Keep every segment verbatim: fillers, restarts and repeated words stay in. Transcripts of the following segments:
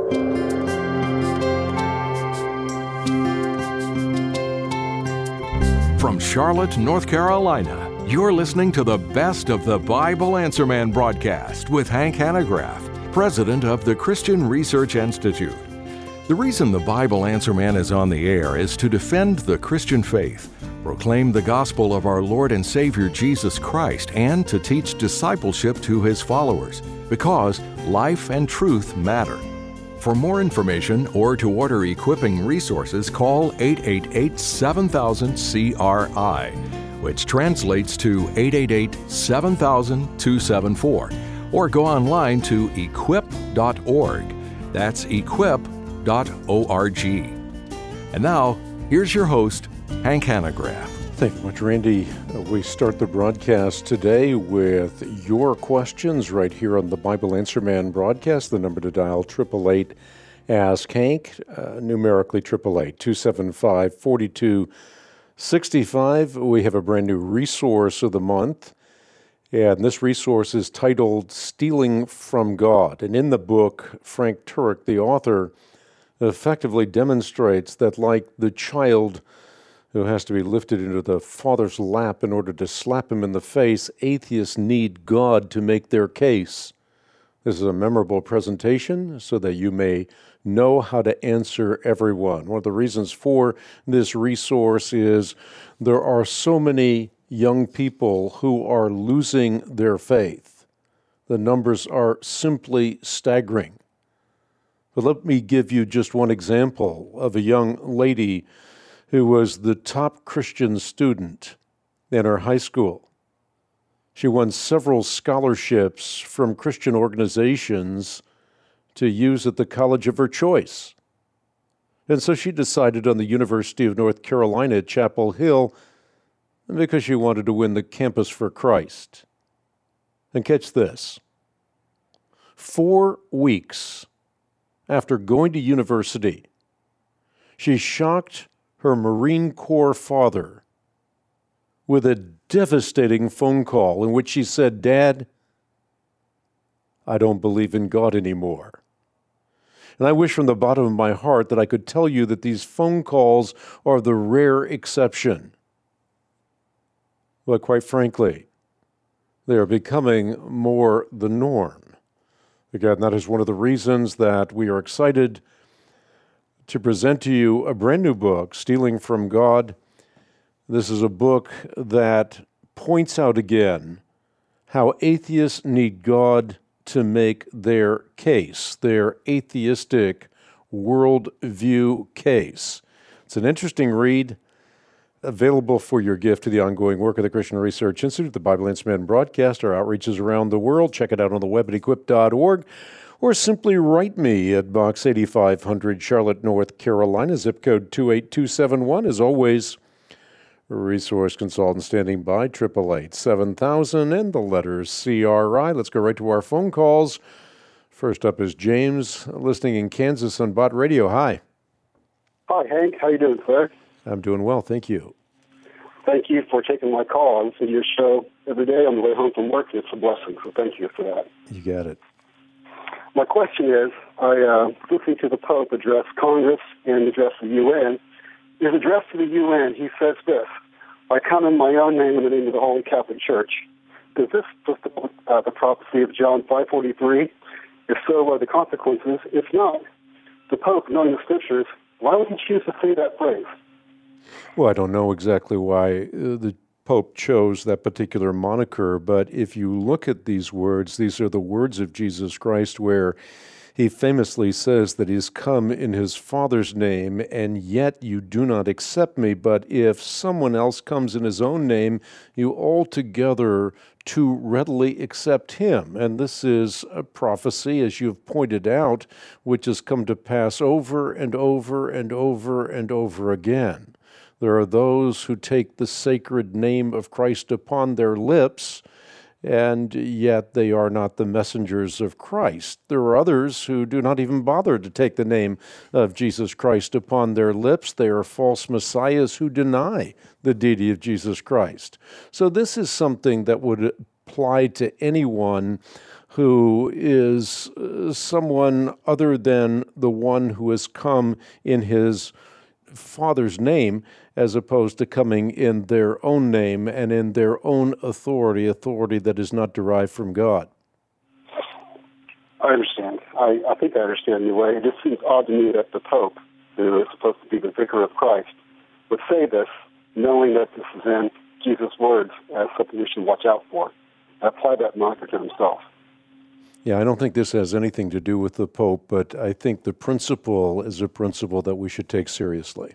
From Charlotte, North Carolina, you're listening to the Best of the Bible Answer Man broadcast with Hank Hanegraaff, president of the Christian Research Institute. The reason the Bible Answer Man is on the air is to defend the Christian faith, proclaim the gospel of our Lord and Savior Jesus Christ, and to teach discipleship to His followers, because life and truth matter. For more information or to order equipping resources, call eight eight eight, seven thousand, C R I, which translates to eight eight eight, seven thousand, two seven four, or go online to equip dot org. That's equip dot org. And now, here's your host, Hank Hanegraaff. Thank you much, Randy. Uh, we start the broadcast today with your questions right here on the Bible Answer Man broadcast. The number to dial, eight eight eight, ask Hank, uh, numerically eight eight eight, two seven five, four two six five. We have a brand new resource of the month, and this resource is titled Stealing from God. And in the book, Frank Turek, the author, effectively demonstrates that like the child who has to be lifted into the father's lap in order to slap him in the face, atheists need God to make their case. This is a memorable presentation so that you may know how to answer everyone. One of the reasons for this resource is there are so many young people who are losing their faith. The numbers are simply staggering. But let me give you just one example of a young lady who was the top Christian student in her high school. She won several scholarships from Christian organizations to use at the college of her choice. And so she decided on the University of North Carolina at Chapel Hill because she wanted to win the Campus for Christ. And catch this. Four weeks after going to university, she shocked her Marine Corps father with a devastating phone call in which she said, "Dad, I don't believe in God anymore." And I wish from the bottom of my heart that I could tell you that these phone calls are the rare exception. But quite frankly, they are becoming more the norm. Again, that is one of the reasons that we are excited to present to you a brand new book, Stealing from God. This is a book that points out again how atheists need God to make their case, their atheistic worldview case. It's an interesting read, available for your gift to the ongoing work of the Christian Research Institute, the Bible Answer Man broadcast, our outreaches around the world. Check it out on the web at equip dot org. Or simply write me at Box eighty-five hundred, Charlotte, North Carolina, zip code two eight two seven one. As always, a resource consultant standing by, eight eight eight, seven thousand, and the letters C R I. Let's go right to our phone calls. First up is James, listening in Kansas on Bot Radio. Hi. Hi, Hank. How you doing, sir? I'm doing well, thank you. Thank you for taking my call. I listen to your show every day on the way home from work. It's a blessing, so thank you for that. You got it. My question is, I uh, listened to the Pope address Congress and address the U N. His address to the U N, he says this: "I come in my own name in the name of the Holy Catholic Church." Does this fulfill uh, the prophecy of John five forty-three? If so, what are the consequences? If not, the Pope, knowing the Scriptures, why would he choose to say that phrase? Well, I don't know exactly why uh, the Pope chose that particular moniker, but if you look at these words, these are the words of Jesus Christ where he famously says that he's come in his Father's name, and yet you do not accept me, but if someone else comes in his own name, you altogether too readily accept him. And this is a prophecy, as you've pointed out, which has come to pass over and over and over and over again. There are those who take the sacred name of Christ upon their lips, and yet they are not the messengers of Christ. There are others who do not even bother to take the name of Jesus Christ upon their lips. They are false messiahs who deny the deity of Jesus Christ. So this is something that would apply to anyone who is uh, someone other than the one who has come in his Father's name, as opposed to coming in their own name and in their own authority, authority that is not derived from God. I understand. I, I think I understand your way. It just seems odd to me that the Pope, who is supposed to be the vicar of Christ, would say this, knowing that this is in Jesus' words as something we should watch out for. Apply that moniker to himself. Yeah, I don't think this has anything to do with the Pope, but I think the principle is a principle that we should take seriously,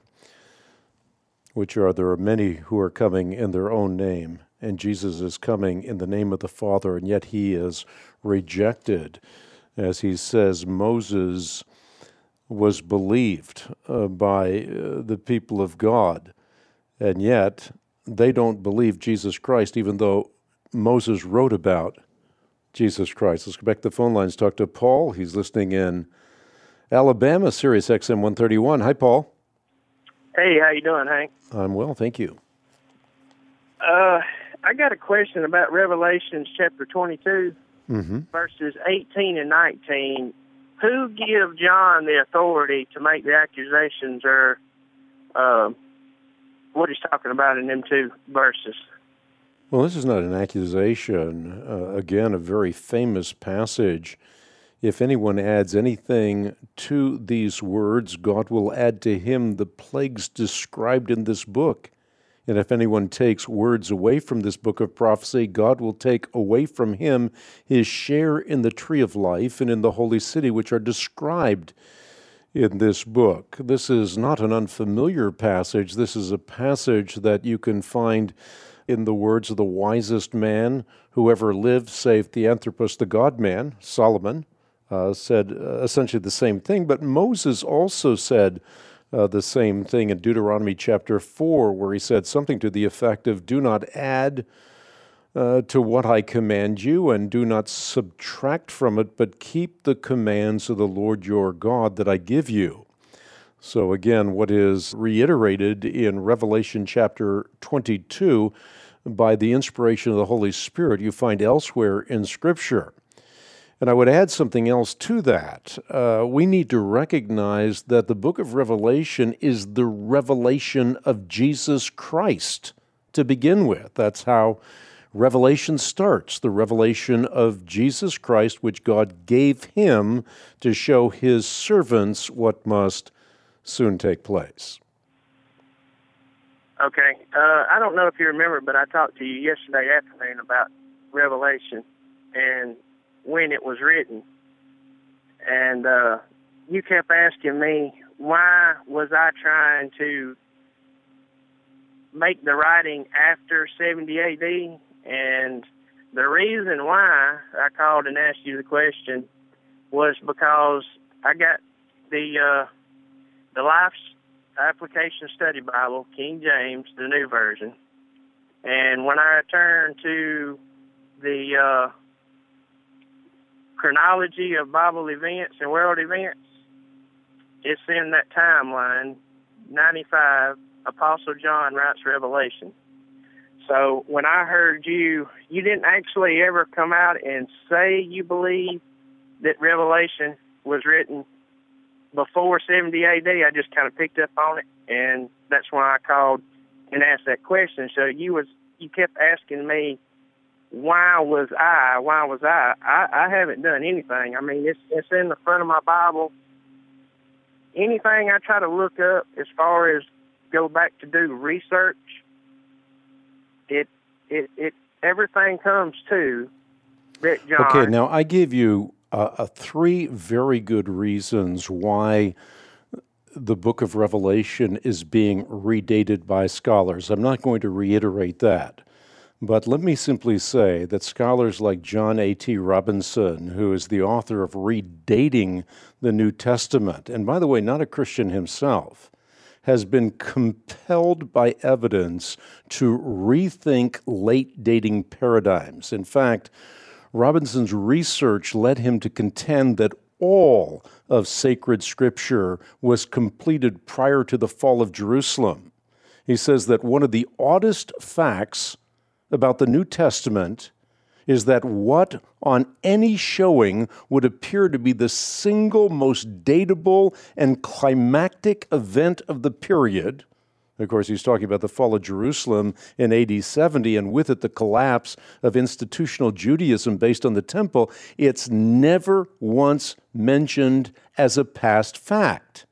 which are there are many who are coming in their own name, and Jesus is coming in the name of the Father, and yet he is rejected. As he says, Moses was believed uh, by uh, the people of God, and yet they don't believe Jesus Christ, even though Moses wrote about Jesus Christ. Let's go back to the phone lines. Talk to Paul. He's listening in Alabama, Sirius X M one thirty-one. Hi, Paul. Hey, how you doing, Hank? I'm well, thank you. Uh, I got a question about Revelation chapter twenty-two, mm-hmm. verses eighteen and nineteen. Who give John the authority to make the accusations, or uh, what he's talking about in them two verses? Well, this is not an accusation. Uh, again, a very famous passage. If anyone adds anything to these words, God will add to him the plagues described in this book. And if anyone takes words away from this book of prophecy, God will take away from him his share in the tree of life and in the holy city, which are described in this book. This is not an unfamiliar passage. This is a passage that you can find in the words of the wisest man who ever lived, save Theanthropus, the God-man, Solomon, uh, said uh, essentially the same thing. But Moses also said uh, the same thing in Deuteronomy chapter four, where he said something to the effect of, do not add uh, to what I command you, and do not subtract from it, but keep the commands of the Lord your God that I give you. So again, what is reiterated in Revelation chapter twenty-two by the inspiration of the Holy Spirit, you find elsewhere in Scripture. And I would add something else to that. Uh, we need to recognize that the book of Revelation is the revelation of Jesus Christ to begin with. That's how Revelation starts, the revelation of Jesus Christ, which God gave him to show his servants what must soon take place. Okay. Uh, I don't know if you remember, but I talked to you yesterday afternoon about Revelation and when it was written. And uh, you kept asking me, why was I trying to make the writing after seventy A D? And the reason why I called and asked you the question was because I got the uh, the Life's Application Study Bible, King James, the New Version. And when I turn to the uh, chronology of Bible events and world events, it's in that timeline, ninety-five, Apostle John writes Revelation. So when I heard you, you didn't actually ever come out and say you believe that Revelation was written before seventy A D. I just kind of picked up on it, and that's why I called and asked that question. So you was you kept asking me, why was I? Why was I? I, I haven't done anything. I mean, it's it's in the front of my Bible. Anything I try to look up as far as go back to do research, it it it everything comes to that John. Okay, now I give you uh, uh, three very good reasons why the book of Revelation is being redated by scholars. I'm not going to reiterate that, but let me simply say that scholars like John A T Robinson, who is the author of Redating the New Testament, and by the way, not a Christian himself, has been compelled by evidence to rethink late dating paradigms. In fact, Robinson's research led him to contend that all of sacred scripture was completed prior to the fall of Jerusalem. He says that one of the oddest facts about the New Testament is that what on any showing would appear to be the single most dateable and climactic event of the period. Of course, he's talking about the fall of Jerusalem in A D seventy, and with it the collapse of institutional Judaism based on the temple. It's never once mentioned as a past fact.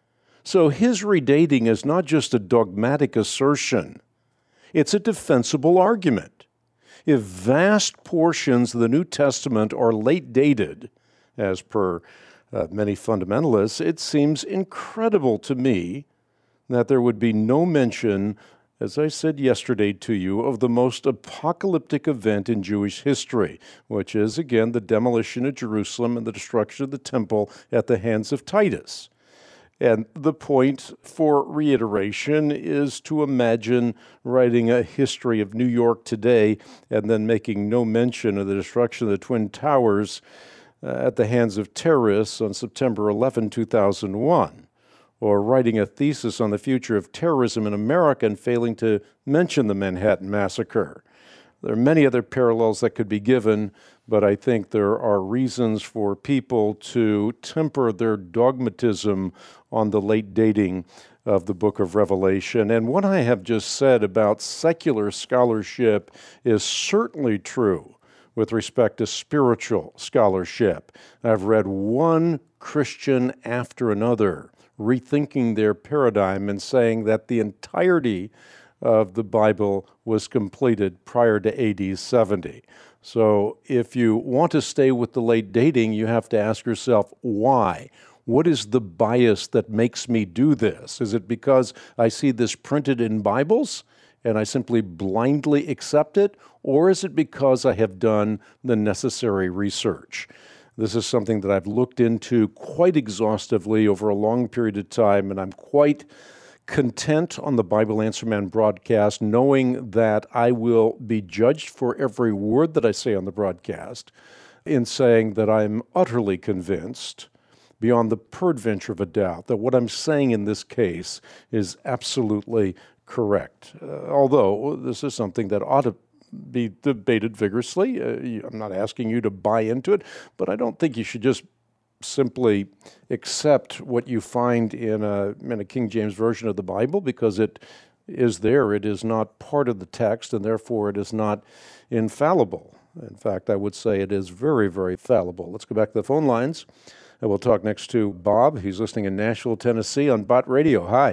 So his redating is not just a dogmatic assertion. It's a defensible argument. If vast portions of the New Testament are late dated, as per uh, many fundamentalists, it seems incredible to me that there would be no mention, as I said yesterday to you, of the most apocalyptic event in Jewish history, which is, again, the demolition of Jerusalem and the destruction of the temple at the hands of Titus. And the point for reiteration is to imagine writing a history of New York today and then making no mention of the destruction of the Twin Towers uh, at the hands of terrorists on September eleventh, two thousand one. Or writing a thesis on the future of terrorism in America and failing to mention the Manhattan Massacre. There are many other parallels that could be given, but I think there are reasons for people to temper their dogmatism on the late dating of the book of Revelation. And what I have just said about secular scholarship is certainly true with respect to spiritual scholarship. I've read one Christian after another rethinking their paradigm and saying that the entirety of the Bible was completed prior to A D seventy. So if you want to stay with the late dating, you have to ask yourself, why? What is the bias that makes me do this? Is it because I see this printed in Bibles and I simply blindly accept it? Or is it because I have done the necessary research? This is something that I've looked into quite exhaustively over a long period of time, and I'm quite content on the Bible Answer Man broadcast, knowing that I will be judged for every word that I say on the broadcast, in saying that I'm utterly convinced, beyond the peradventure of a doubt, that what I'm saying in this case is absolutely correct. Uh, although this is something that ought to be debated vigorously. Uh, I'm not asking you to buy into it, but I don't think you should just simply accept what you find in a, in a King James Version of the Bible because it is there. It is not part of the text, and therefore it is not infallible. In fact, I would say it is very, very fallible. Let's go back to the phone lines, and we'll talk next to Bob. He's listening in Nashville, Tennessee on Bott Radio. Hi.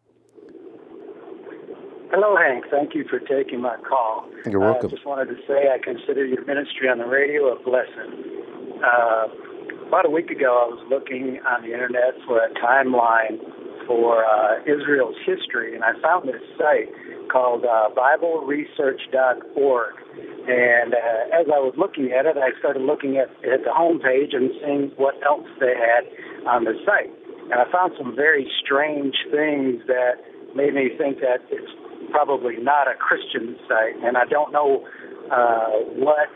Hello, Hank. Thank you for taking my call. You're welcome. I uh, just wanted to say I consider your ministry on the radio a blessing. Uh, about a week ago, I was looking on the internet for a timeline for uh, Israel's history, and I found this site called uh, Bible Research dot org. And uh, as I was looking at it, I started looking at, at the homepage and seeing what else they had on the site. And I found some very strange things that made me think that it's probably not a Christian site, and I don't know uh, what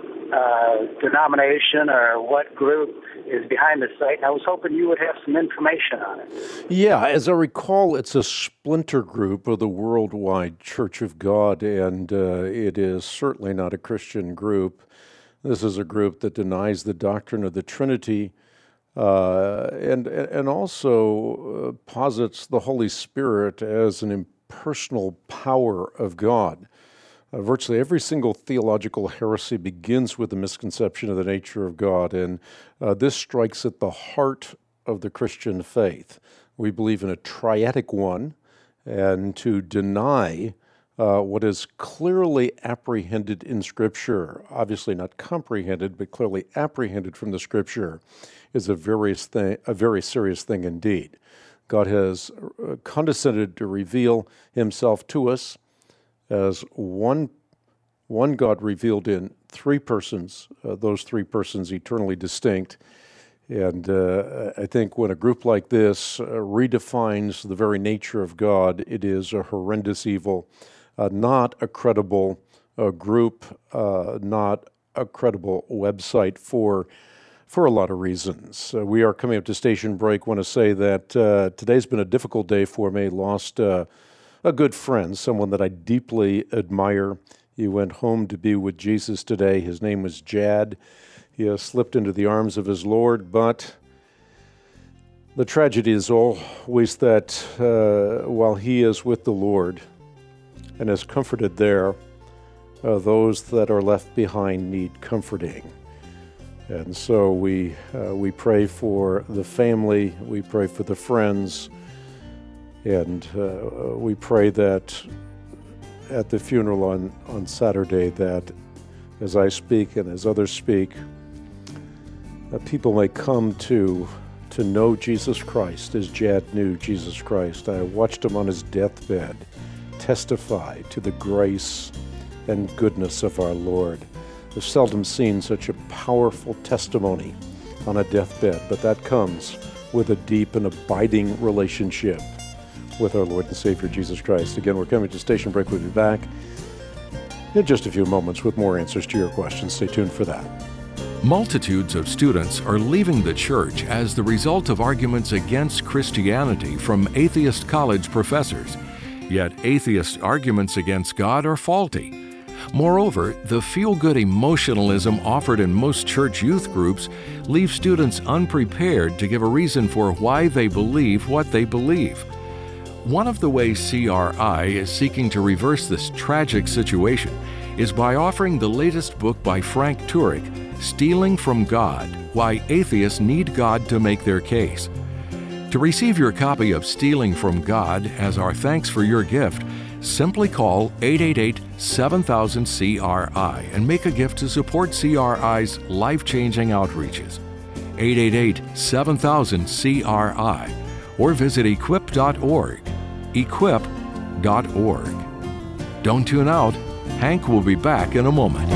uh, denomination or what group is behind the site. I was hoping you would have some information on it. Yeah, as I recall, it's a splinter group of the Worldwide Church of God, and uh, it is certainly not a Christian group. This is a group that denies the doctrine of the Trinity, uh, and and also uh, posits the Holy Spirit as an impersonal power of God. Uh, virtually every single theological heresy begins with a misconception of the nature of God, and uh, this strikes at the heart of the Christian faith. We believe in a triadic one, and to deny uh, what is clearly apprehended in Scripture, obviously not comprehended, but clearly apprehended from the Scripture, is a very, thing, a very serious thing indeed. God has condescended to reveal himself to us as one, one God revealed in three persons, uh, those three persons eternally distinct. And uh, I think when a group like this uh, redefines the very nature of God, it is a horrendous evil, uh, not a credible uh, group, uh, not a credible website for for a lot of reasons. Uh, we are coming up to station break. I want to say that uh, today's been a difficult day for me. Lost uh, a good friend, someone that I deeply admire He went home to be with Jesus today. His name was Jad. He has slipped into the arms of his Lord, but the tragedy is always that uh, while he is with the Lord and is comforted there, uh, those that are left behind need comforting. And so we uh, we pray for the family, we pray for the friends, and uh, we pray that at the funeral on, on Saturday that as I speak and as others speak, uh, people may come to to know Jesus Christ as Jad knew Jesus Christ. I watched him on his deathbed testify to the grace and goodness of our Lord. I've seldom seen such a powerful testimony on a deathbed, but that comes with a deep and abiding relationship with our Lord and Savior Jesus Christ. Again, we're coming to station break. We'll be back in just a few moments with more answers to your questions. Stay tuned for that. Multitudes of students are leaving the church as the result of arguments against Christianity from atheist college professors. Yet atheist arguments against God are faulty. Moreover, the feel-good emotionalism offered in most church youth groups leaves students unprepared to give a reason for why they believe what they believe. One of the ways C R I is seeking to reverse this tragic situation is by offering the latest book by Frank Turek, Stealing from God: Why Atheists Need God to Make Their Case. To receive your copy of Stealing from God as our thanks for your gift, simply call eight eight eight, seven thousand, C R I and make a gift to support C R I's life-changing outreaches. eight eight eight, seven thousand, C R I or visit equip dot org. equip dot org. Don't tune out. Hank will be back in a moment.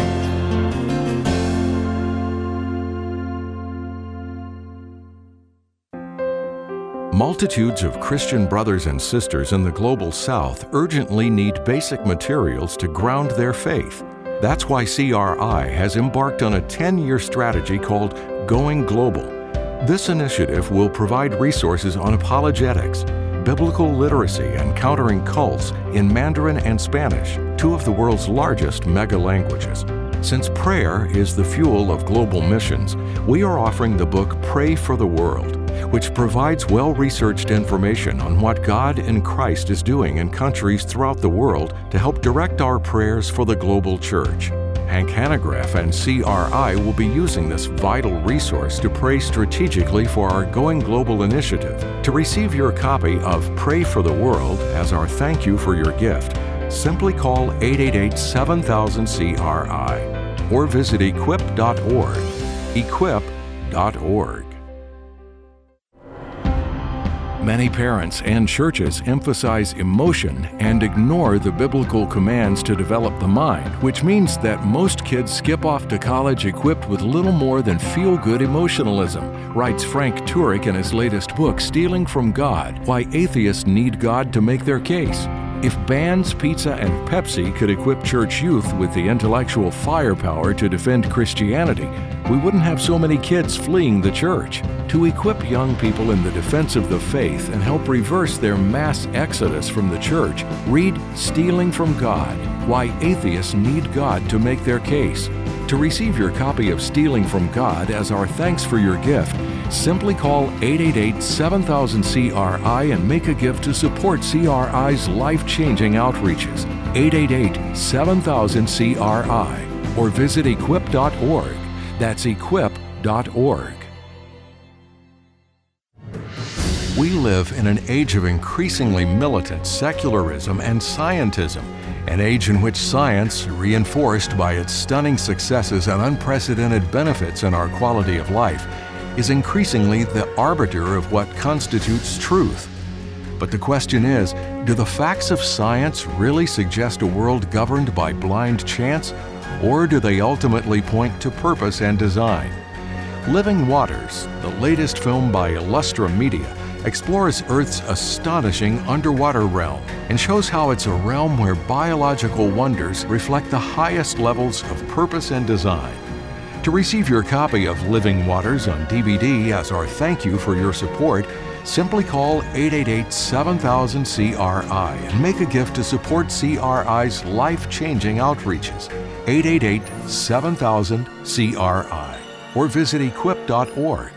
Multitudes of Christian brothers and sisters in the global South urgently need basic materials to ground their faith. That's why C R I has embarked on a ten-year strategy called Going Global. This initiative will provide resources on apologetics, biblical literacy, and countering cults in Mandarin and Spanish, two of the world's largest mega languages. Since prayer is the fuel of global missions, we are offering the book Pray for the World, which provides well-researched information on what God in Christ is doing in countries throughout the world to help direct our prayers for the global church. Hank Hanegraaff and C R I will be using this vital resource to pray strategically for our Going Global initiative. To receive your copy of Pray for the World as our thank you for your gift, simply call eight eight eight, seven thousand, C R I or visit equip dot org. equip dot org. Many parents and churches emphasize emotion and ignore the biblical commands to develop the mind, which means that most kids skip off to college equipped with little more than feel-good emotionalism, writes Frank Turek in his latest book, Stealing from God: Why Atheists Need God to Make Their Case. If bands, pizza, and Pepsi could equip church youth with the intellectual firepower to defend Christianity, we wouldn't have so many kids fleeing the church. To equip young people in the defense of the faith and help reverse their mass exodus from the church, read Stealing from God: Why Atheists Need God to Make Their Case. To receive your copy of Stealing from God as our thanks for your gift, simply call eight eight eight, seven thousand, C R I and make a gift to support C R I's life-changing outreaches. eight eight eight, seven thousand, C R I or visit equip dot org. That's equip dot org. We live in an age of increasingly militant secularism and scientism, an age in which science, reinforced by its stunning successes and unprecedented benefits in our quality of life, is increasingly the arbiter of what constitutes truth. But the question is, do the facts of science really suggest a world governed by blind chance, or do they ultimately point to purpose and design? Living Waters, the latest film by Illustra Media, explores Earth's astonishing underwater realm and shows how it's a realm where biological wonders reflect the highest levels of purpose and design. To receive your copy of Living Waters on D V D as our thank you for your support, simply call eight eight eight, seven thousand, C R I and make a gift to support C R I's life-changing outreaches. eight eight eight, seven thousand, C R I or visit equip dot org.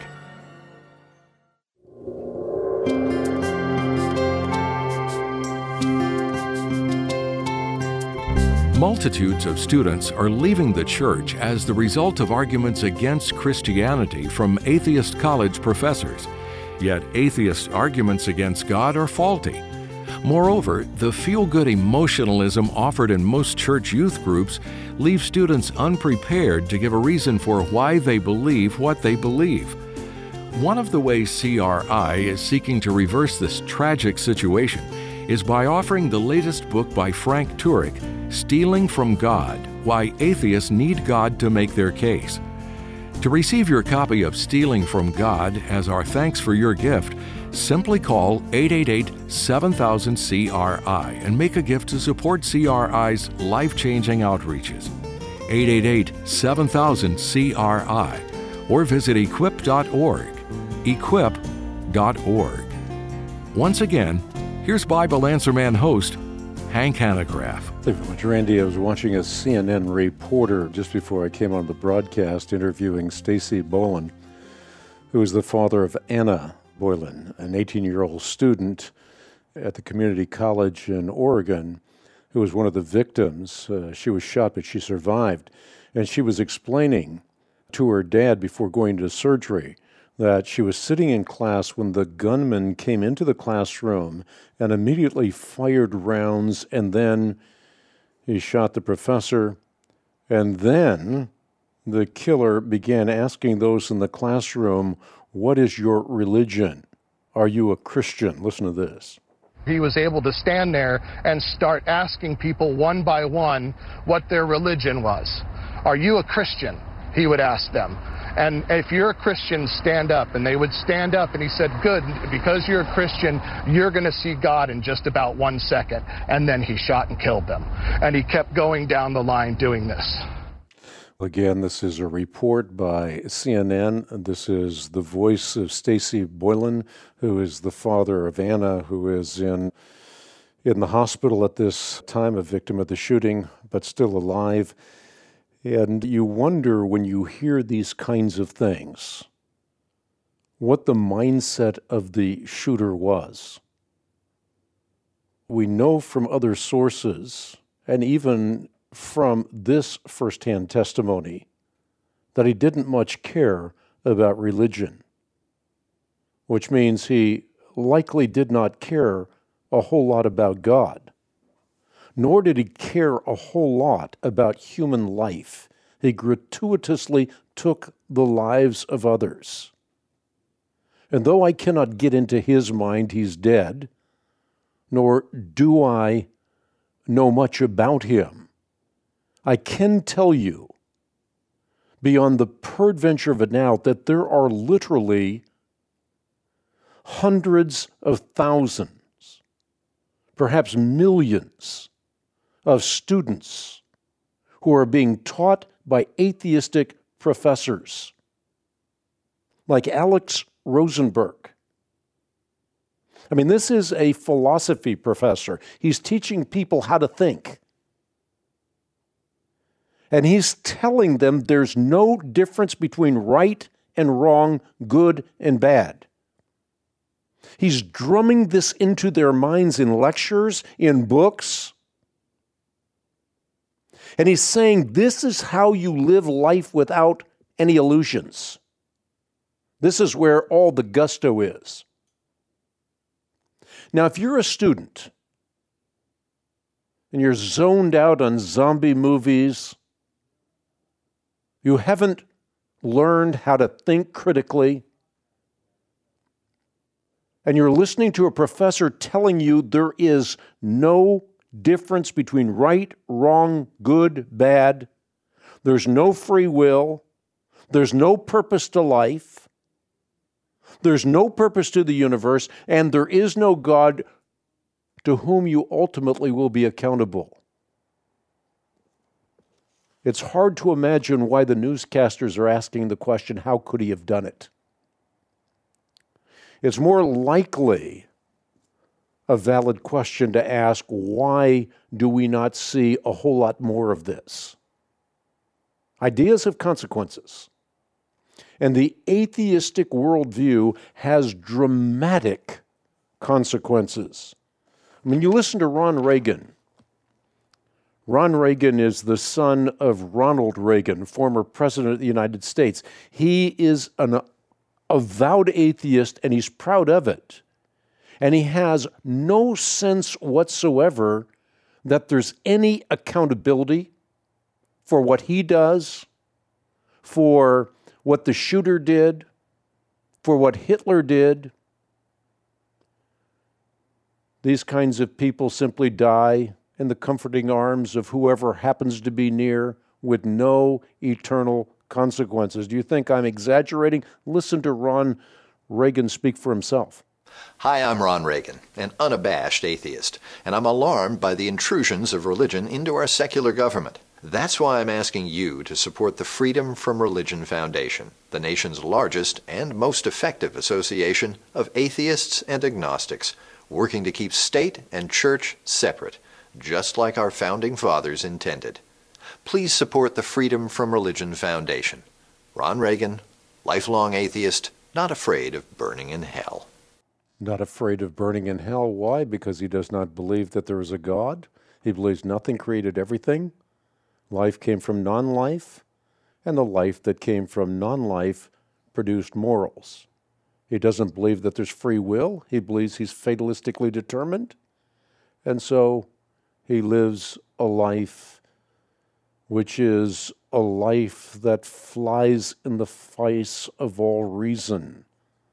Multitudes of students are leaving the church as the result of arguments against Christianity from atheist college professors. Yet atheist arguments against God are faulty. Moreover, the feel-good emotionalism offered in most church youth groups leaves students unprepared to give a reason for why they believe what they believe. One of the ways C R I is seeking to reverse this tragic situation is by offering the latest book by Frank Turek, Stealing from God: Why Atheists Need God to Make Their Case. To receive your copy of Stealing from God as our thanks for your gift, simply call eight eight eight, seven thousand, C R I and make a gift to support C R I's life-changing outreaches. eight eight eight, seven thousand, C R I or visit equip dot org. equip dot org. Once again, here's Bible Answer Man host, Hank Hanegraaff. Thank you very much, Randy. I was watching a C N N reporter just before I came on the broadcast interviewing Stacy Boland, who is the father of Anna Boylan, an eighteen-year-old student at the community college in Oregon, who was one of the victims. Uh, she was shot, but she survived. And she was explaining to her dad before going to surgery that she was sitting in class when the gunman came into the classroom and immediately fired rounds, and then he shot the professor, and then the killer began asking those in the classroom, "What is your religion? Are you a Christian?" Listen to this. He was able to stand there and start asking people one by one what their religion was. "Are you a Christian?" he would ask them. And if you're a Christian, stand up. And they would stand up, and he said, "Good, because you're a Christian, you're going to see God in just about one second." And then he shot and killed them. And he kept going down the line doing this. Again, this is a report by C N N. This is the voice of Stacy Boylan, who is the father of Anna, who is in in the hospital at this time, a victim of the shooting, but still alive. And you wonder when you hear these kinds of things, what the mindset of the shooter was. We know from other sources, and even from this firsthand testimony, that he didn't much care about religion, which means he likely did not care a whole lot about God. Nor did he care a whole lot about human life. He gratuitously took the lives of others. And though I cannot get into his mind, he's dead, nor do I know much about him, I can tell you, beyond the peradventure of a doubt, that there are literally hundreds of thousands, perhaps millions, of students who are being taught by atheistic professors like Alex Rosenberg. I mean, this is a philosophy professor. He's teaching people how to think. And he's telling them there's no difference between right and wrong, good and bad. He's drumming this into their minds in lectures, in books. And he's saying, this is how you live life without any illusions. This is where all the gusto is. Now, if you're a student and you're zoned out on zombie movies, you haven't learned how to think critically, and you're listening to a professor telling you there is no difference between right, wrong, good, bad. There's no free will. There's no purpose to life. There's no purpose to the universe, and there is no God to whom you ultimately will be accountable. It's hard to imagine why the newscasters are asking the question, how could he have done it? It's more likely a valid question to ask, why do we not see a whole lot more of this? Ideas have consequences. And the atheistic worldview has dramatic consequences. When you listen to Ron Reagan, Ron Reagan is the son of Ronald Reagan, former president of the United States. He is an avowed atheist, and he's proud of it. And he has no sense whatsoever that there's any accountability for what he does, for what the shooter did, for what Hitler did. These kinds of people simply die in the comforting arms of whoever happens to be near with no eternal consequences. Do you think I'm exaggerating? Listen to Ron Reagan speak for himself. Hi, I'm Ron Reagan, an unabashed atheist, and I'm alarmed by the intrusions of religion into our secular government. That's why I'm asking you to support the Freedom from Religion Foundation, the nation's largest and most effective association of atheists and agnostics, working to keep state and church separate, just like our founding fathers intended. Please support the Freedom from Religion Foundation. Ron Reagan, lifelong atheist, not afraid of burning in hell. Not afraid of burning in hell. Why? Because he does not believe that there is a God. He believes nothing created everything. Life came from non-life, and the life that came from non-life produced morals. He doesn't believe that there's free will. He believes he's fatalistically determined. And so he lives a life which is a life that flies in the face of all reason.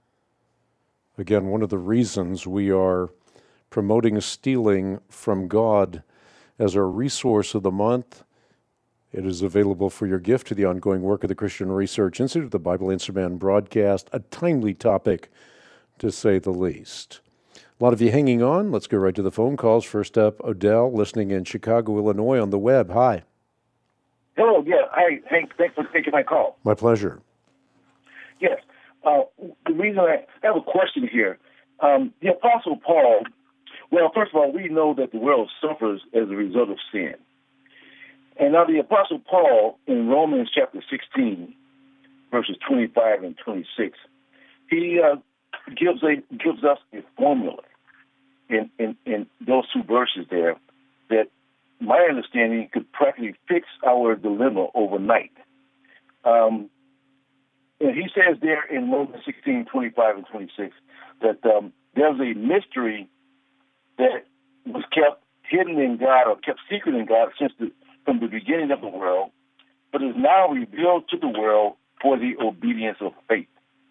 Again, one of the reasons we are promoting stealing from God as our resource of the month. It is available for your gift to the ongoing work of the Christian Research Institute, the Bible Answer Man broadcast, a timely topic, to say the least. A lot of you hanging on. Let's go right to the phone calls. First up, Odell, listening in Chicago, Illinois, on the web. Hi. Hello, yeah. Hi, Hank. Thanks for taking my call. My pleasure. Yes. Uh, the reason I, I have a question here. Um, the Apostle Paul, well, first of all, we know that the world suffers as a result of sin. And now the Apostle Paul, in Romans chapter sixteen, verses twenty-five and twenty-six, he uh, gives a gives us a formula in, in, in those two verses there that my understanding could practically fix our dilemma overnight. Um, and he says there in Romans sixteen, twenty-five and twenty-six, that um, there's a mystery that was kept hidden in God or kept secret in God since the from the beginning of the world, but is now revealed to the world for the obedience of faith.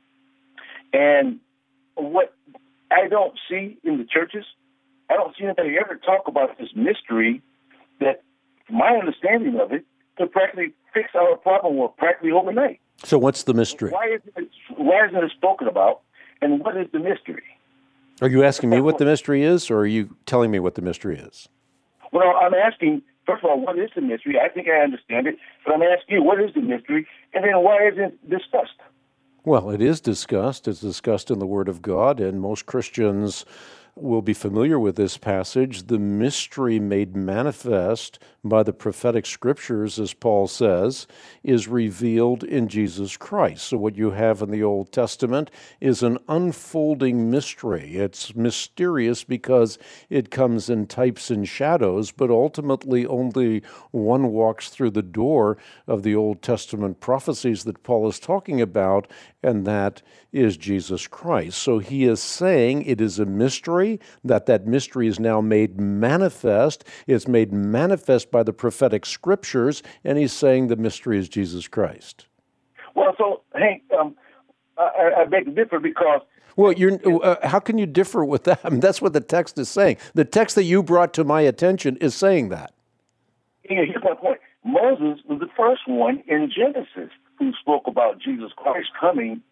And what I don't see in the churches, I don't see anybody ever talk about this mystery that, from my understanding of it, could practically fix our problem well, practically overnight. So what's the mystery? Why isn't it, why isn't it spoken about, and what is the mystery? Are you asking me what the mystery is, or are you telling me what the mystery is? Well, I'm asking, first of all, what is the mystery? I think I understand it, but I'm asking you, what is the mystery, and then why isn't it discussed? Well, it is discussed. It's discussed in the Word of God, and most Christians will be familiar with this passage. The mystery made manifest by the prophetic scriptures, as Paul says, is revealed in Jesus Christ. So what you have in the Old Testament is an unfolding mystery. It's mysterious because it comes in types and shadows, but ultimately only one walks through the door of the Old Testament prophecies that Paul is talking about, and that is Jesus Christ. So he is saying it is a mystery, that that mystery is now made manifest. It's made manifest by the prophetic scriptures, and he's saying the mystery is Jesus Christ. Well, so, Hank, um, I, I beg to differ because... Well, you're, uh, how can you differ with that? I mean, that's what the text is saying. The text that you brought to my attention is saying that. Yeah, here's my point. Moses was the first one in Genesis who spoke about Jesus Christ coming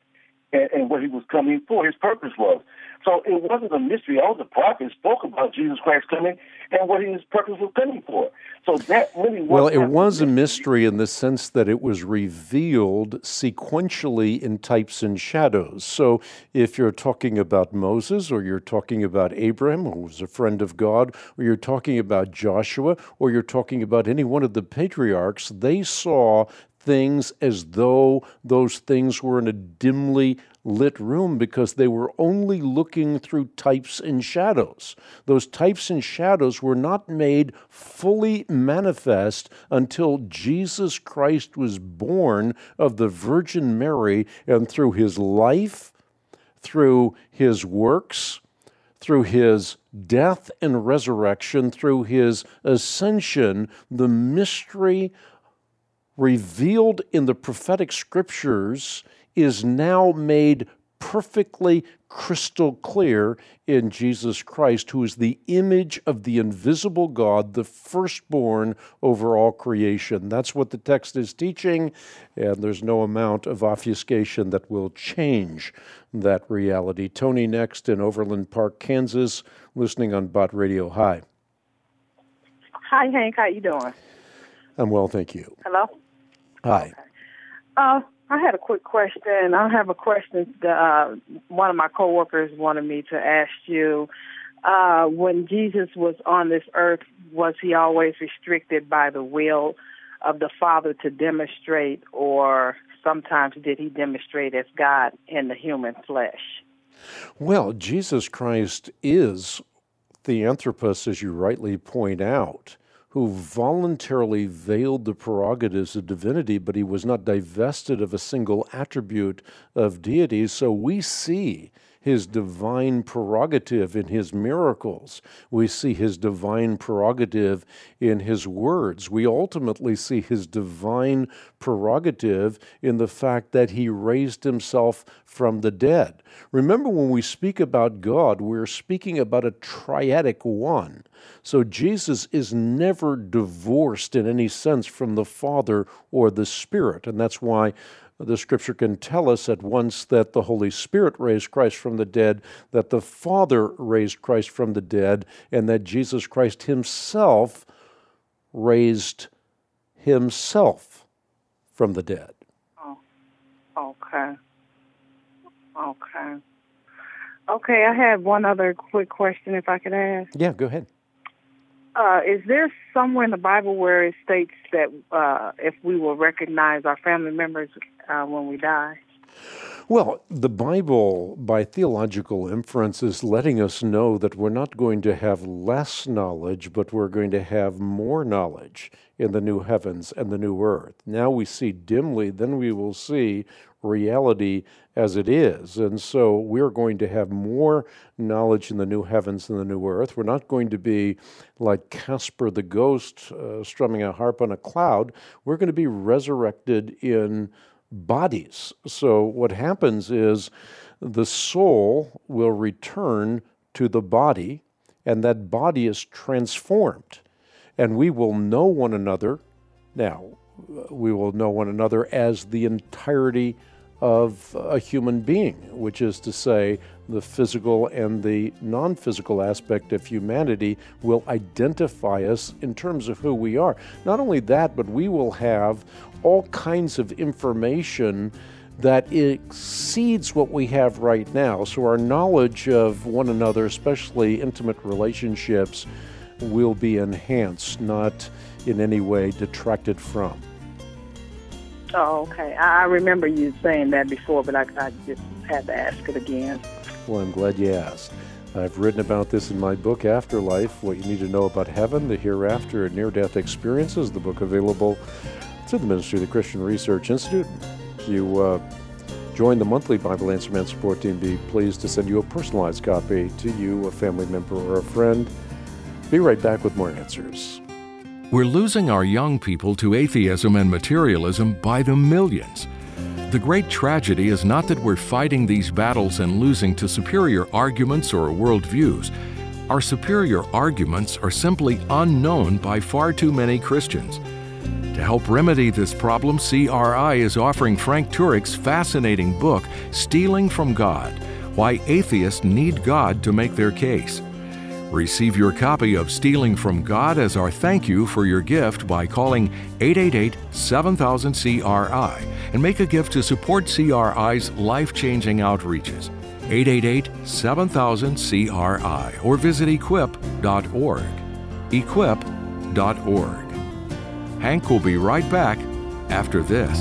and, and what he was coming for, his purpose was. So it wasn't a mystery. All the prophets spoke about Jesus Christ coming and what his purpose was coming for. So that really was... Well, it was a mystery in the sense that it was revealed sequentially in types and shadows. So if you're talking about Moses, or you're talking about Abraham, who was a friend of God, or you're talking about Joshua, or you're talking about any one of the patriarchs, they saw things as though those things were in a dimly lit room because they were only looking through types and shadows. Those types and shadows were not made fully manifest until Jesus Christ was born of the Virgin Mary, and through his life, through his works, through his death and resurrection, through his ascension, the mystery revealed in the prophetic scriptures is now made perfectly crystal clear in Jesus Christ, who is the image of the invisible God, the firstborn over all creation. That's what the text is teaching, and there's no amount of obfuscation that will change that reality. Tony next in Overland Park, Kansas, listening on Bott Radio. Hi. Hi, Hank. How you doing? I'm well, thank you. Hello? Hi. Okay. Uh, I had a quick question. I have a question that uh, one of my coworkers wanted me to ask you. Uh, when Jesus was on this earth, was he always restricted by the will of the Father to demonstrate, or sometimes did he demonstrate as God in the human flesh? Well, Jesus Christ is the Anthropos, as you rightly point out, who voluntarily veiled the prerogatives of divinity, but he was not divested of a single attribute of deity. So we see his divine prerogative in his miracles. We see his divine prerogative in his words. We ultimately see his divine prerogative in the fact that he raised himself from the dead. Remember, when we speak about God, we're speaking about a triadic one. So Jesus is never divorced in any sense from the Father or the Spirit, and that's why the Scripture can tell us at once that the Holy Spirit raised Christ from the dead, that the Father raised Christ from the dead, and that Jesus Christ himself raised himself from the dead. Oh, okay. Okay. Okay, I have one other quick question, if I could ask. Yeah, go ahead. Uh, is there somewhere in the Bible where it states that uh, if we will recognize our family members uh, when we die? Well, the Bible, by theological inference, is letting us know that we're not going to have less knowledge, but we're going to have more knowledge in the new heavens and the new earth. Now we see dimly, then we will see reality as it is. And so we're going to have more knowledge in the new heavens and the new earth. We're not going to be like Casper the ghost uh, strumming a harp on a cloud. We're going to be resurrected in bodies. So what happens is the soul will return to the body, and that body is transformed. And we will know one another. Now, we will know one another as the entirety of a human being, which is to say the physical and the non-physical aspect of humanity will identify us in terms of who we are. Not only that, but we will have all kinds of information that exceeds what we have right now. So our knowledge of one another, especially intimate relationships, will be enhanced, not in any way detracted from. Oh, okay. I remember you saying that before, but I, I just had to ask it again. Well, I'm glad you asked. I've written about this in my book, Afterlife, What You Need to Know About Heaven, the Hereafter, and Near-Death Experiences, the book available through the Ministry of the Christian Research Institute. If you uh, join the monthly Bible Answer Man support team, be pleased to send you a personalized copy to you, a family member, or a friend. Be right back with more answers. We're losing our young people to atheism and materialism by the millions. The great tragedy is not that we're fighting these battles and losing to superior arguments or worldviews. Our superior arguments are simply unknown by far too many Christians. To help remedy this problem, C R I is offering Frank Turek's fascinating book, Stealing from God: Why Atheists Need God to Make Their Case. Receive your copy of Stealing from God as our thank you for your gift by calling eight eight eight, seven thousand, C R I and make a gift to support C R I's life-changing outreaches. eight eight eight, seven thousand, C R I or visit equip dot org. equip dot org. Hank will be right back after this.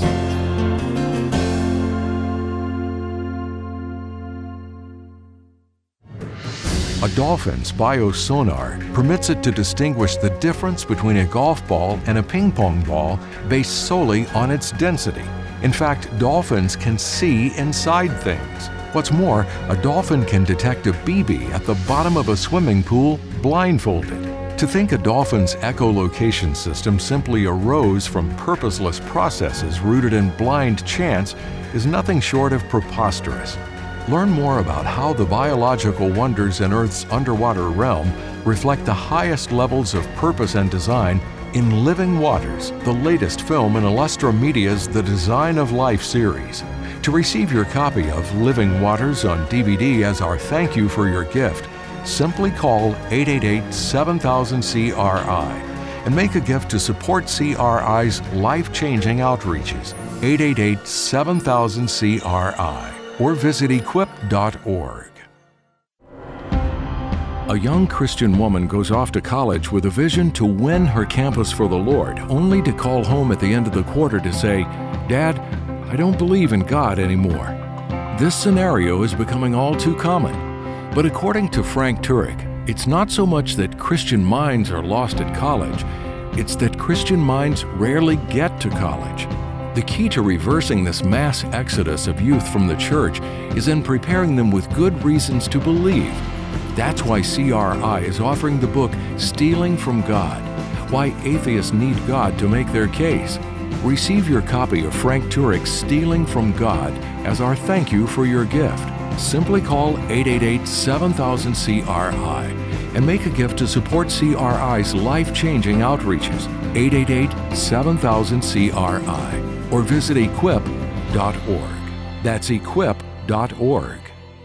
A dolphin's biosonar permits it to distinguish the difference between a golf ball and a ping pong ball based solely on its density. In fact, dolphins can see inside things. What's more, a dolphin can detect a B B at the bottom of a swimming pool blindfolded. To think a dolphin's echolocation system simply arose from purposeless processes rooted in blind chance is nothing short of preposterous. Learn more about how the biological wonders in Earth's underwater realm reflect the highest levels of purpose and design in Living Waters, the latest film in Illustra Media's The Design of Life series. To receive your copy of Living Waters on D V D as our thank you for your gift, simply call eight eight eight, seven thousand, C R I and make a gift to support C R I's life-changing outreaches. eight eight eight, seven thousand, C R I or visit equip dot org. A young Christian woman goes off to college with a vision to win her campus for the Lord, only to call home at the end of the quarter to say, "Dad, I don't believe in God anymore." This scenario is becoming all too common. But according to Frank Turek, it's not so much that Christian minds are lost at college, it's that Christian minds rarely get to college. The key to reversing this mass exodus of youth from the church is in preparing them with good reasons to believe. That's why C R I is offering the book Stealing from God: Why Atheists Need God to Make Their Case. Receive your copy of Frank Turek's Stealing from God as our thank you for your gift. Simply call eight eight eight, seven thousand, C R I and make a gift to support C R I's life-changing outreaches. eight eight eight, seven thousand, C R I or visit equip dot org. That's equip dot org.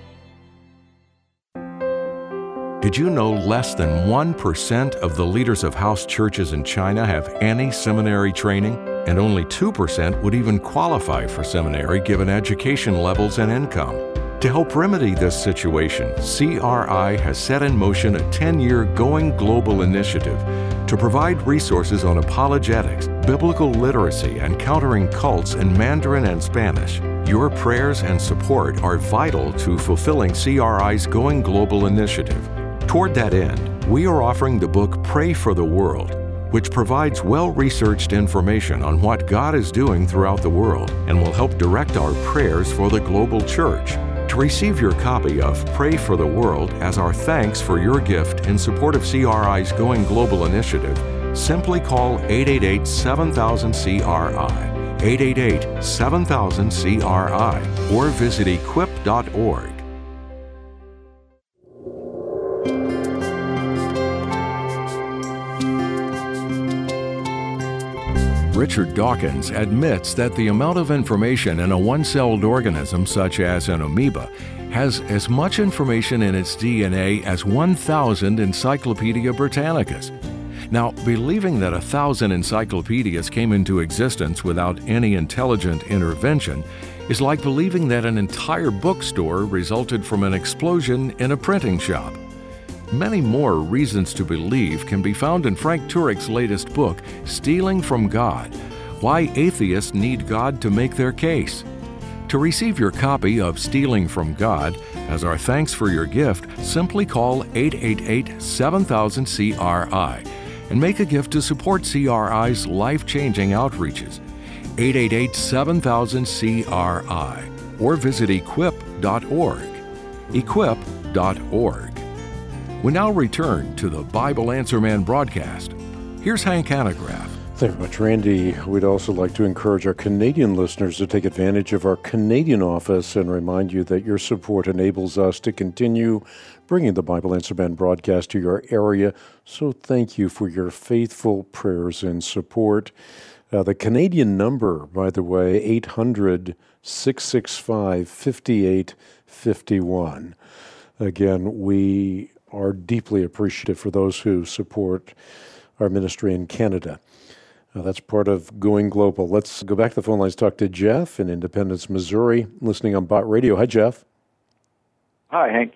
Did you know less than one percent of the leaders of house churches in China have any seminary training? And only two percent would even qualify for seminary given education levels and income. To help remedy this situation, C R I has set in motion a ten-year Going Global initiative to provide resources on apologetics, biblical literacy, and countering cults in Mandarin and Spanish. Your prayers and support are vital to fulfilling C R I's Going Global initiative. Toward that end, we are offering the book Pray for the World, which provides well-researched information on what God is doing throughout the world and will help direct our prayers for the global church. To receive your copy of Pray for the World as our thanks for your gift in support of C R I's Going Global initiative, simply call eight eight eight, seven thousand, C R I, eight eight eight, seven thousand, C R I, or visit equip dot org. Richard Dawkins admits that the amount of information in a one-celled organism, such as an amoeba, has as much information in its D N A as one thousand Encyclopedia Britannicas. Now, believing that a thousand encyclopedias came into existence without any intelligent intervention is like believing that an entire bookstore resulted from an explosion in a printing shop. Many more reasons to believe can be found in Frank Turek's latest book, Stealing from God: Why Atheists Need God to Make Their Case. To receive your copy of Stealing from God as our thanks for your gift, simply call eight eight eight, seven thousand, C R I and make a gift to support C R I's life-changing outreaches. eight eight eight, seven thousand, C R I or visit equip dot org. equip dot org. We now return to the Bible Answer Man broadcast. Here's Hank Hanegraaff. Thank you very much, Randy. We'd also like to encourage our Canadian listeners to take advantage of our Canadian office and remind you that your support enables us to continue bringing the Bible Answer Man broadcast to your area. So thank you for your faithful prayers and support. Uh, the Canadian number, by the way, eight hundred, six six five, five eight five one. Again, we are deeply appreciative for those who support our ministry in Canada. Uh, that's part of Going Global. Let's go back to the phone lines, talk to Jeff in Independence, Missouri, listening on Bott Radio. Hi, Jeff. Hi, Hank.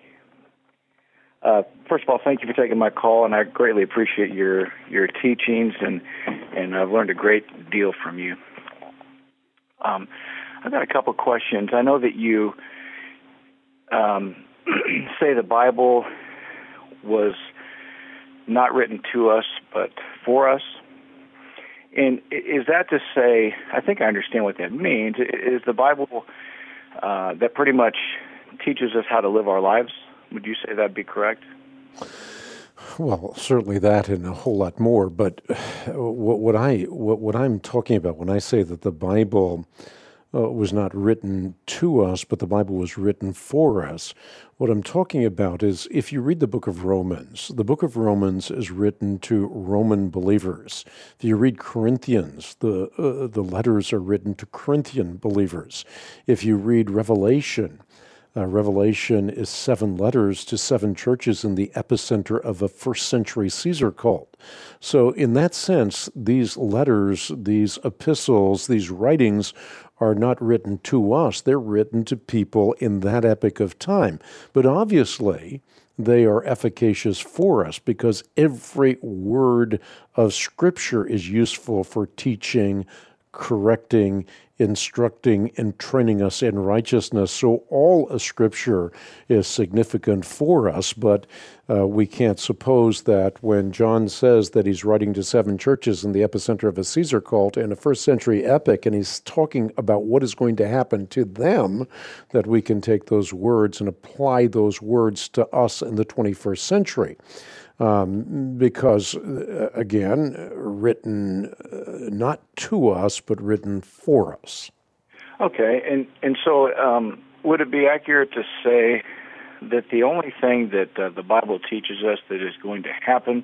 Uh, first of all, thank you for taking my call, and I greatly appreciate your your teachings, and and I've learned a great deal from you. Um, I've got a couple of questions. I know that you um, say the Bible was not written to us, but for us. And is that to say, I think I understand what that means, is the Bible uh, that pretty much teaches us how to live our lives? Would you say that'd be correct? Well, certainly that and a whole lot more. But what, what I what, what I'm talking about when I say that the Bible uh, was not written to us, but the Bible was written for us, what I'm talking about is if you read the book of Romans, the book of Romans is written to Roman believers. If you read Corinthians, the uh, the letters are written to Corinthian believers. If you read Revelation, Uh, Revelation is seven letters to seven churches in the epicenter of a first century Caesar cult. So in that sense, these letters, these epistles, these writings are not written to us. They're written to people in that epoch of time. But obviously, they are efficacious for us because every word of Scripture is useful for teaching, correcting, instructing, and training us in righteousness. So all of Scripture is significant for us, but uh, we can't suppose that when John says that he's writing to seven churches in the epicenter of a Caesar cult in a first century epic, and he's talking about what is going to happen to them, that we can take those words and apply those words to us in the twenty-first century. Um, because, uh, again, written uh, not to us, but written for us. Okay, and, and so um, would it be accurate to say that the only thing that uh, the Bible teaches us that is going to happen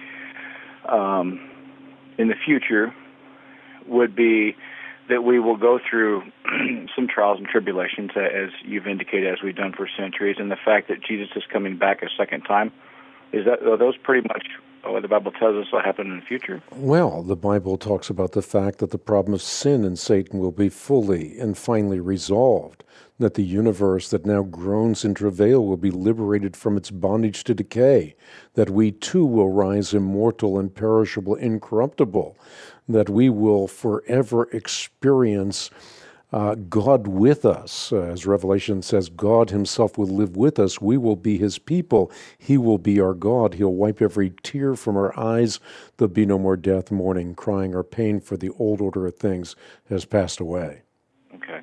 um, in the future would be that we will go through some trials and tribulations, as you've indicated, as we've done for centuries, and the fact that Jesus is coming back a second time? Is that, are those pretty much what the Bible tells us will happen in the future? Well, the Bible talks about the fact that the problem of sin and Satan will be fully and finally resolved, that the universe that now groans in travail will be liberated from its bondage to decay, that we too will rise immortal, imperishable, incorruptible, that we will forever experience Uh, God with us. Uh, as Revelation says, God himself will live with us. We will be his people. He will be our God. He'll wipe every tear from our eyes. There'll be no more death, mourning, crying, or pain, for the old order of things has passed away. Okay.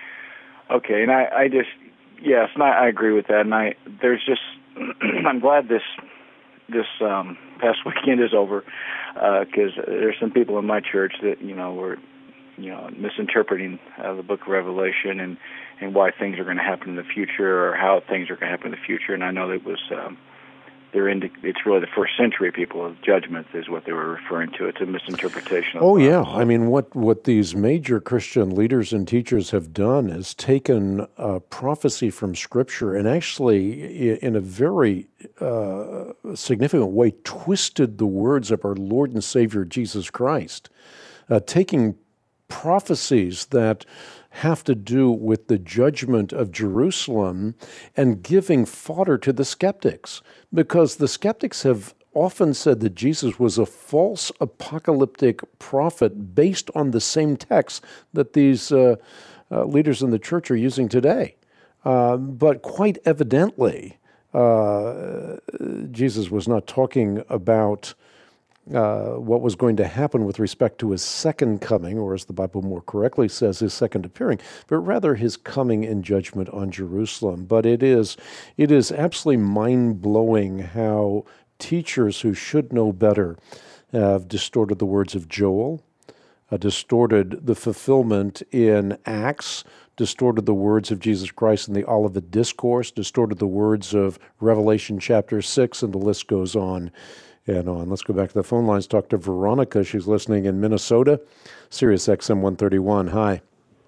Okay, and I, I just, yes, and I, I agree with that. And I, there's just, I'm glad this this um, past weekend is over, because uh, there's some people in my church that, you know, were you know, misinterpreting uh, the book of Revelation and, and why things are going to happen in the future or how things are going to happen in the future. And I know that it was, um, they're into, it's really the first century people of judgment is what they were referring to. It's a misinterpretation of Oh, the yeah. I mean, what, what these major Christian leaders and teachers have done is taken uh, prophecy from Scripture and actually, in a very uh, significant way, twisted the words of our Lord and Savior Jesus Christ, uh, taking prophecies that have to do with the judgment of Jerusalem and giving fodder to the skeptics, because the skeptics have often said that Jesus was a false apocalyptic prophet based on the same text that these uh, uh, leaders in the church are using today. Uh, but quite evidently, uh, Jesus was not talking about Uh, what was going to happen with respect to his second coming, or as the Bible more correctly says, his second appearing, but rather his coming in judgment on Jerusalem. But it is, it is absolutely mind-blowing how teachers who should know better have distorted the words of Joel, uh, distorted the fulfillment in Acts, distorted the words of Jesus Christ in the Olivet Discourse, distorted the words of Revelation chapter six, and the list goes on and on. Let's go back to the phone lines, talk to Veronica. She's listening in Minnesota, Sirius X M one thirty-one. Hi.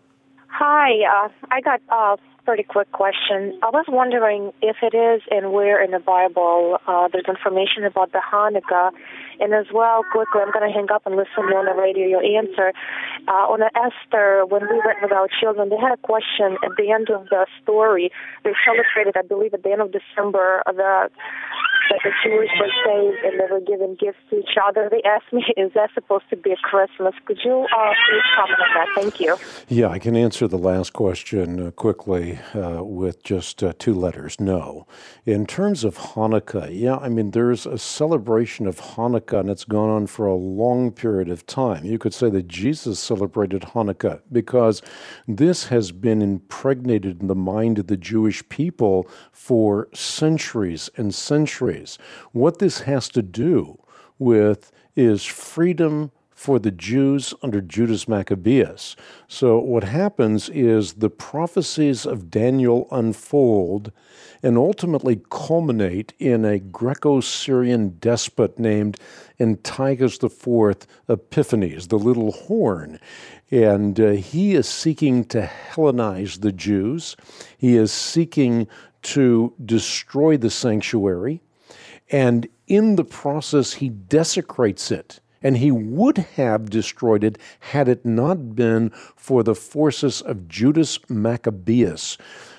Hi, uh, I got a pretty quick question. I was wondering if it is and where in the Bible uh, there's information about the Hanukkah, and as well, quickly, I'm going to hang up and listen on the radio, your answer. Uh, on Esther, when we went with our children, they had a question at the end of the story. They celebrated, I believe, at the end of December, uh, the that the Jews were saved and they were giving gifts to each other. They asked me, is that supposed to be a Christmas? Could you uh, please comment on that? Thank you. Yeah, I can answer the last question uh, quickly uh, with just uh, two letters, no. In terms of Hanukkah, yeah, I mean, there's a celebration of Hanukkah, and it's gone on for a long period of time. You could say that Jesus celebrated Hanukkah because this has been impregnated in the mind of the Jewish people for centuries and centuries. What this has to do with is freedom for the Jews under Judas Maccabeus. So what happens is the prophecies of Daniel unfold and ultimately culminate in a Greco-Syrian despot named Antiochus the Fourth Epiphanes, the little horn. And uh, he is seeking to Hellenize the Jews. He is seeking to destroy the sanctuary. And in the process, he desecrates it. And he would have destroyed it had it not been for the forces of Judas Maccabeus,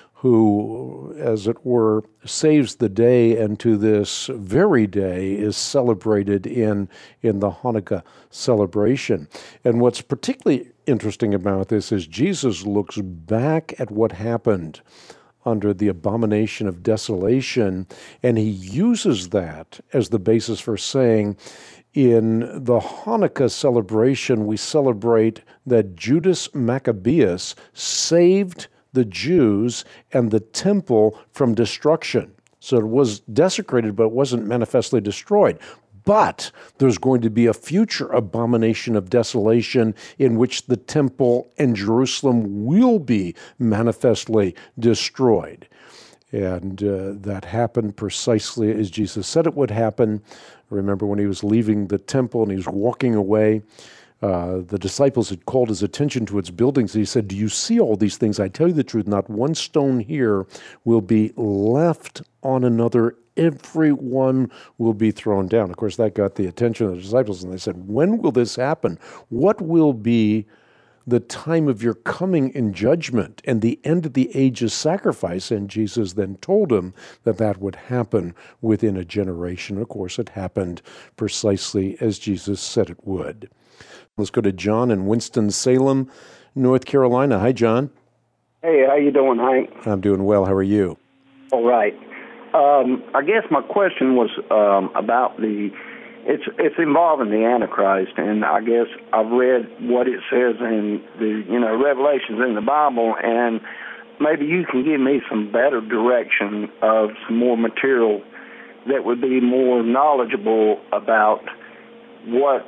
who, as it were, saves the day, and to this very day is celebrated in, in the Hanukkah celebration. And what's particularly interesting about this is Jesus looks back at what happened under the abomination of desolation, and he uses that as the basis for saying, in the Hanukkah celebration, we celebrate that Judas Maccabeus saved the Jews and the temple from destruction. So it was desecrated, but it wasn't manifestly destroyed. But there's going to be a future abomination of desolation in which the temple and Jerusalem will be manifestly destroyed. And uh, that happened precisely as Jesus said it would happen. Remember when he was leaving the temple and he was walking away, uh, the disciples had called his attention to its buildings. He said, "Do you see all these things? I tell you the truth, not one stone here will be left on another. Every one will be thrown down." Of course, that got the attention of the disciples, and they said, "When will this happen? What will be the time of your coming in judgment and the end of the age's sacrifice?" And Jesus then told him that that would happen within a generation. Of course, it happened precisely as Jesus said it would. Let's go to John in Winston-Salem, North Carolina. Hi, John. Hey, how you doing, Hank? I'm doing well. How are you? All right. Um, I guess my question was um, about the It's it's involving the Antichrist, and I guess I've read what it says in the you know Revelations in the Bible, and maybe you can give me some better direction of some more material that would be more knowledgeable about what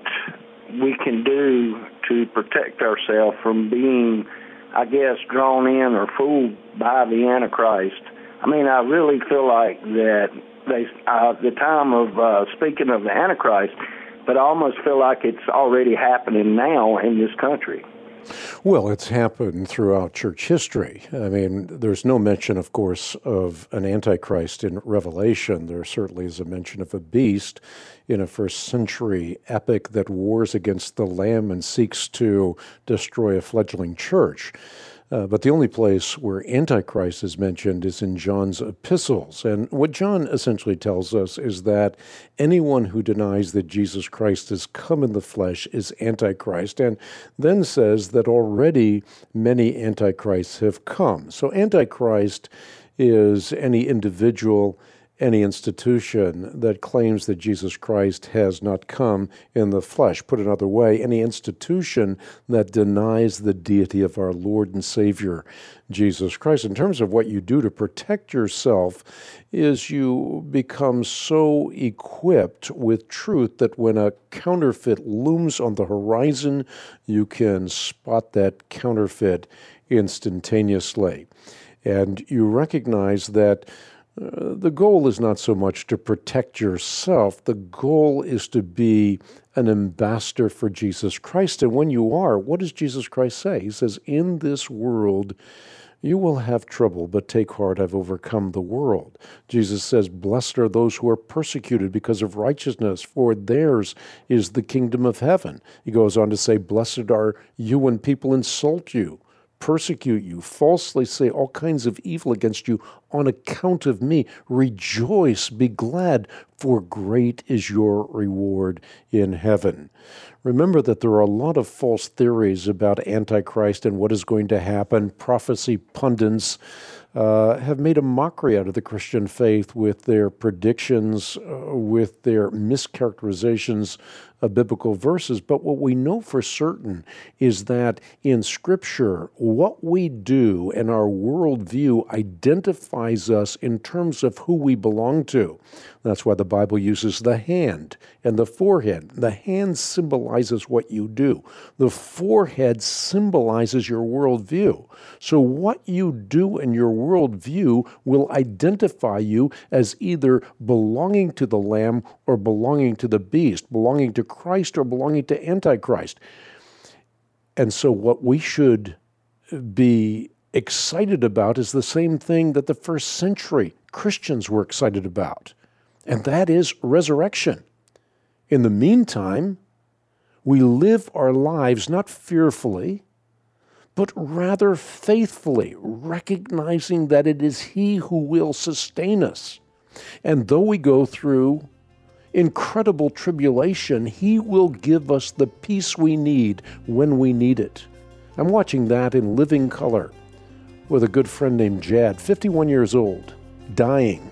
we can do to protect ourselves from being, I guess, drawn in or fooled by the Antichrist. I mean, I really feel like that They, uh, the time of uh, speaking of the Antichrist, but I almost feel like it's already happening now in this country. Well, it's happened throughout church history. I mean, there's no mention, of course, of an Antichrist in Revelation. There certainly is a mention of a beast in a first century epic that wars against the Lamb and seeks to destroy a fledgling church. Uh, but the only place where Antichrist is mentioned is in John's epistles. And what John essentially tells us is that anyone who denies that Jesus Christ has come in the flesh is Antichrist, and then says that already many Antichrists have come. So Antichrist is any individual, any institution that claims that Jesus Christ has not come in the flesh. Put another way, any institution that denies the deity of our Lord and Savior, Jesus Christ. In terms of what you do to protect yourself, is you become so equipped with truth that when a counterfeit looms on the horizon, you can spot that counterfeit instantaneously. And you recognize that Uh, the goal is not so much to protect yourself. The goal is to be an ambassador for Jesus Christ. And when you are, what does Jesus Christ say? He says, in this world, you will have trouble, but take heart, I've overcome the world. Jesus says, blessed are those who are persecuted because of righteousness, for theirs is the kingdom of heaven. He goes on to say, blessed are you when people insult you, persecute you, falsely say all kinds of evil against you on account of me. Rejoice, be glad, for great is your reward in heaven. Remember that there are a lot of false theories about Antichrist and what is going to happen. Prophecy pundits uh, have made a mockery out of the Christian faith with their predictions, uh, with their mischaracterizations of biblical verses. But what we know for certain is that in Scripture, what we do and our worldview identifies us in terms of who we belong to. That's why the Bible uses the hand and the forehead. The hand symbolizes what you do. The forehead symbolizes your worldview. So what you do in your worldview will identify you as either belonging to the Lamb or belonging to the beast, belonging to Christ or belonging to Antichrist. And so what we should be excited about is the same thing that the first century Christians were excited about, and that is resurrection. In the meantime, we live our lives not fearfully, but rather faithfully, recognizing that it is He who will sustain us. And though we go through incredible tribulation, He will give us the peace we need when we need it. I'm watching that in living color with a good friend named Jad, fifty-one years old, dying.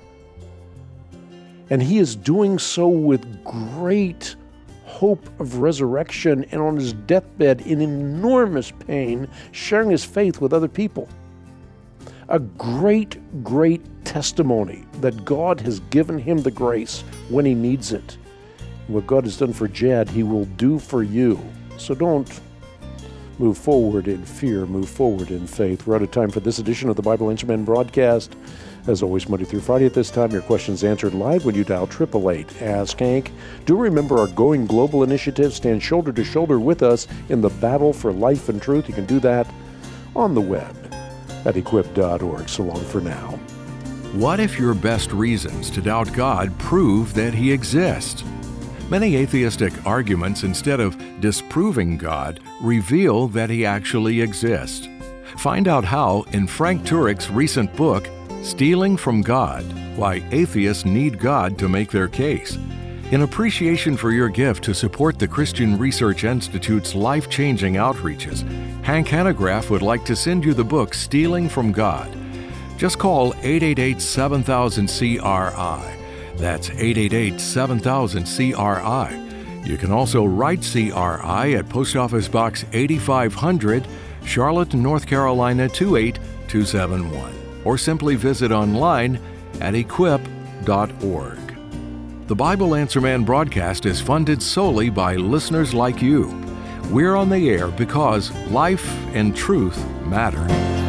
And he is doing so with great hope of resurrection, and on his deathbed in enormous pain, sharing his faith with other people. A great, great testimony that God has given him the grace when he needs it. What God has done for Jad, He will do for you. So don't move forward in fear, move forward in faith. We're out of time for this edition of the Bible Answer Man broadcast. As always, Monday through Friday at this time, your questions answered live when you dial eight eight eight, ask Hank. Do remember our Going Global initiative. Stand shoulder to shoulder with us in the battle for life and truth. You can do that on the web at equip dot org. So long for now. What if your best reasons to doubt God prove that He exists? Many atheistic arguments, instead of disproving God, reveal that He actually exists. Find out how in Frank Turek's recent book, Stealing from God, Why Atheists Need God to Make Their Case. In appreciation for your gift to support the Christian Research Institute's life-changing outreaches, Hank Hanegraaff would like to send you the book Stealing from God. Just call eight eight eight, seven thousand, C R I. That's eight eight eight, seven thousand, C R I. You can also write C R I at Post Office Box eighty-five hundred, Charlotte, North Carolina two eight two seven one. Or simply visit online at equip dot org. The Bible Answer Man broadcast is funded solely by listeners like you. We're on the air because life and truth matter.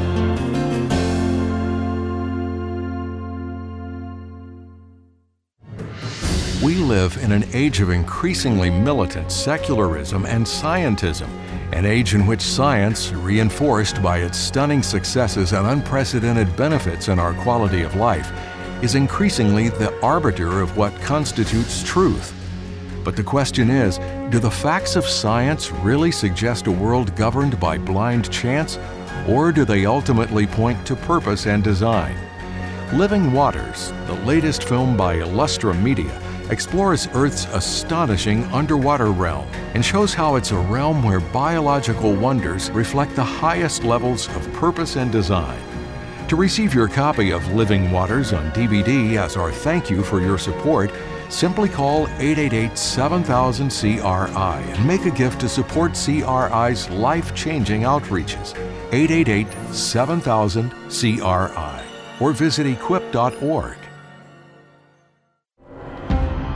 We live in an age of increasingly militant secularism and scientism, an age in which science, reinforced by its stunning successes and unprecedented benefits in our quality of life, is increasingly the arbiter of what constitutes truth. But the question is, do the facts of science really suggest a world governed by blind chance, or do they ultimately point to purpose and design? Living Waters, the latest film by Illustra Media, explores Earth's astonishing underwater realm and shows how it's a realm where biological wonders reflect the highest levels of purpose and design. To receive your copy of Living Waters on D V D as our thank you for your support, simply call eight eight eight, seven thousand, C R I and make a gift to support C R I's life-changing outreaches. eight eight eight, seven thousand, C R I or visit equip dot org.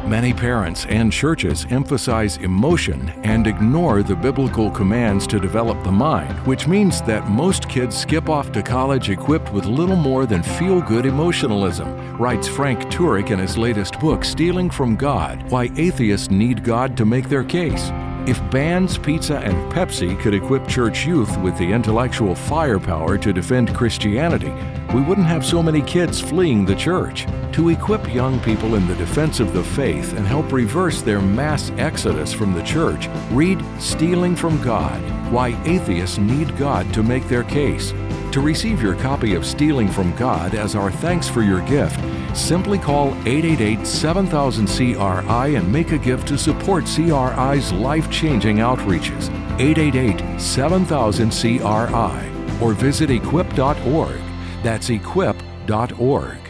Many parents and churches emphasize emotion and ignore the biblical commands to develop the mind, which means that most kids skip off to college equipped with little more than feel-good emotionalism, writes Frank Turek in his latest book, Stealing from God: Why Atheists Need God to Make Their Case. If bands, pizza, and Pepsi could equip church youth with the intellectual firepower to defend Christianity, we wouldn't have so many kids fleeing the church. To equip young people in the defense of the faith and help reverse their mass exodus from the church, read Stealing from God: Why Atheists Need God to Make Their Case. To receive your copy of Stealing from God as our thanks for your gift, simply call eight eight eight, seven thousand, C R I and make a gift to support C R I's life-changing outreaches. eight eight eight, seven thousand, C R I. Or visit equip dot org. That's equip dot org.